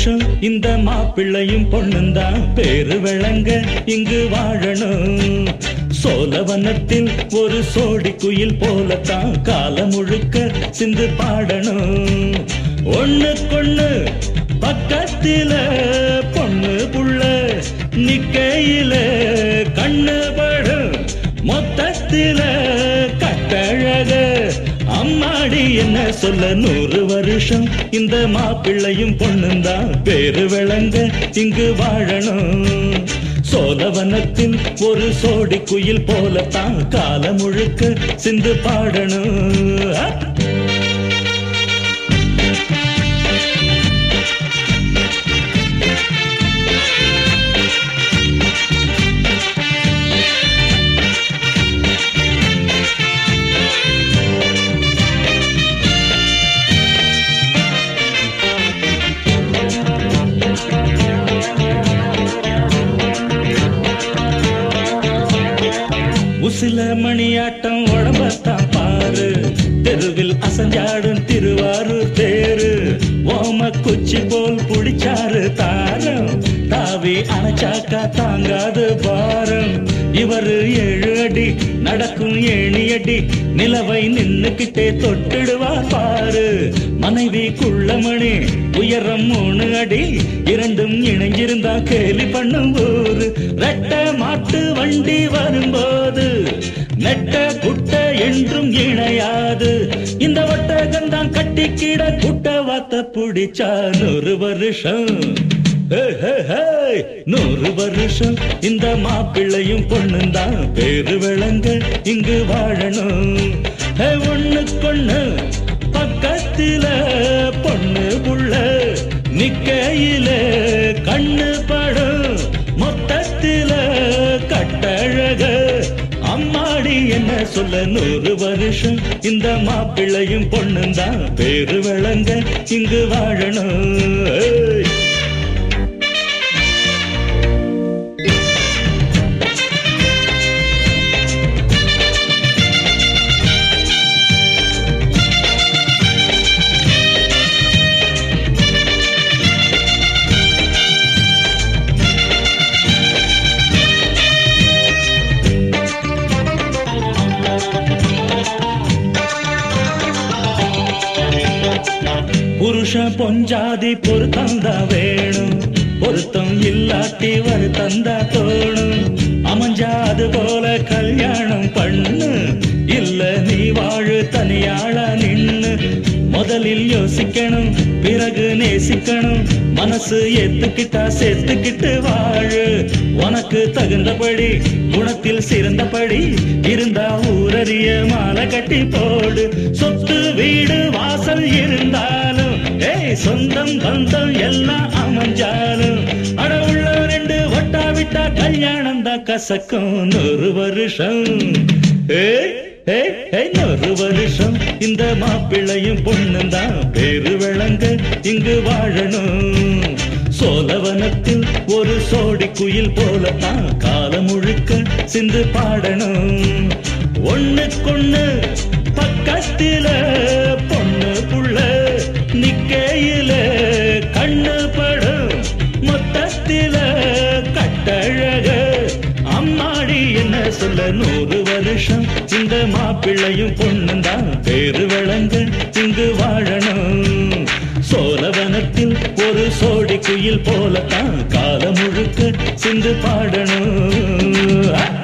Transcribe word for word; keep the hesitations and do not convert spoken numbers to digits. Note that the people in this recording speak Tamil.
வருஷம் இந்த மாப்பிள்ளையும் பொண்ணுந்தான் பேரு விளங்க இங்கு வாழணும். சோழவனத்தில் ஒரு சோடி குயில் போலத்தான் காலம் முழுக்க சிந்து பாடணும். ஒண்ணுக்கொண்ணு பக்கத்தில பொண்ணு புள்ள நிக்கையில கண்ணு படும் மொத்தத்தில கட்டழக அம்மாடி என்ன சொல்ல. நூறு வருஷம் இந்த மாப்பிள்ளையும் பொண்ணுந்தான் பேரு விளங்க இங்கு வாழணும். சோழவனத்தில் ஒரு சோடி குயில் போலத்தான் காலம் முழுக்க சிந்து பாடணும். உசில மணியாட்டம் உடம்பத்தான் பாரு, தெருவில் அசஞ்சாடும் திருவாரூர் தேரு. ஓம குச்சி போல் புடிச்சாரு தாரம், தாவி அணைச்சாக்கா தாங்காது பாரம். இவரு ஏழு அடி நடக்கும் ஏணி அடி, நிலவை நின்னுக்கிட்டே தொட்டுடுவார் பாரு. மனைவி குள்ளமணி உயரம் மூணு அடி, இரண்டும் இணைஞ்சிருந்தா கேலி பண்ணும் ஊரு. ரெட்ட மாட்டு வண்டி வரும்போது நெட்ட குட்ட என்றும் இணையாது. இந்த ஒட்டகந்தான் கட்டிக்கிட குட்ட வாத்த புடிச்சா நூறு வருஷம். நூறு வருஷம் இந்த மாப்பிள்ளையும் பொண்ணுந்தான் பேரு விளங்க இங்கு வாழணும். ஒண்ணுக்கொண்ணு பக்கத்தில பொண்ணு புள்ள நிக்கையில கண்ணு படும் மொத்தத்தில கட்டழக அம்மாடி என்ன சொல்ல. நூறு வருஷம் இந்த மாப்பிள்ளையும் பொண்ணுந்தான் பேரு விளங்க இங்கு வாழணும். புருஷன் பொஞ்சாதி பொருத்தந்தா வேணும், பொருத்தம் இல்லாட்டி வருத்தந்தா தோணும். அமைஞ்சா அது போல கல்யாணம் பண்ணு, இல்ல நீ வாழு தனியாளா நின்னு. முதலில் யோசிக்கணும் பிறகு நேசிக்கணும், மனசு ஏத்துக்கிட்டா சேர்த்துக்கிட்டு வாழு. உனக்கு தகுந்தபடி குணத்தில் சிறந்தபடி இருந்தா ஊரறிய மாலை கட்டி போடு. சொத்து வீடு வாசல் இருந்தாலும் ஏய் சொந்தம் பந்தம் எல்லாம் அமைஞ்சாலும் அட உள்ள ரெண்டு ஒட்டா விட்டா கல்யாணம் தான் கசக்கும். நூறு வருஷம் நூறு வருஷம் இந்த மாப்பிள்ளையும் பொண்ணுந்தான் பேரு விளங்க இங்கு வாழணும். சோழவனத்தில் ஒரு சோடி குயில் போலத்தான் காலம் முழுக்க சிந்து பாடணும். ஒண்ணுக்கொண்ணு பக்கத்தில பொண்ணு புள்ள நிக்கையில கண்ணு படும் மொத்தத்தில கட்டழக அம்மாடி என்ன சொல்ல. நூறு வருஷம் இந்த மாப்பிள்ளையும் பொண்ணுந்தான் பேரு விளங்க இங்கு வாழணும். சோழவனத்தில் ஒரு சோடி குயில் போலத்தான் காலம் முழுக்க சிந்து பாடணும்.